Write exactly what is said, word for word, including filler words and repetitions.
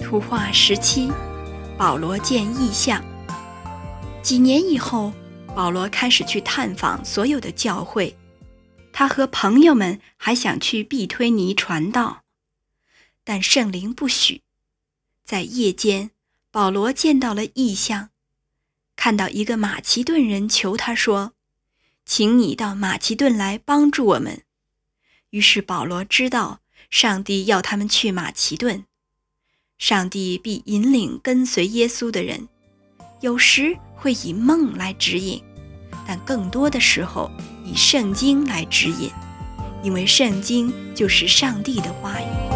图画十七，保罗见异象。几年以后，保罗开始去探访所有的教会，他和朋友们还想去庇推尼传道，但圣灵不许。在夜间，保罗见到了异象，看到一个马其顿人求他说，请你到马其顿来帮助我们。于是保罗知道上帝要他们去马其顿，上帝必引领跟随耶稣的人，有时会以梦来指引，但更多的时候以圣经来指引，因为圣经就是上帝的话语。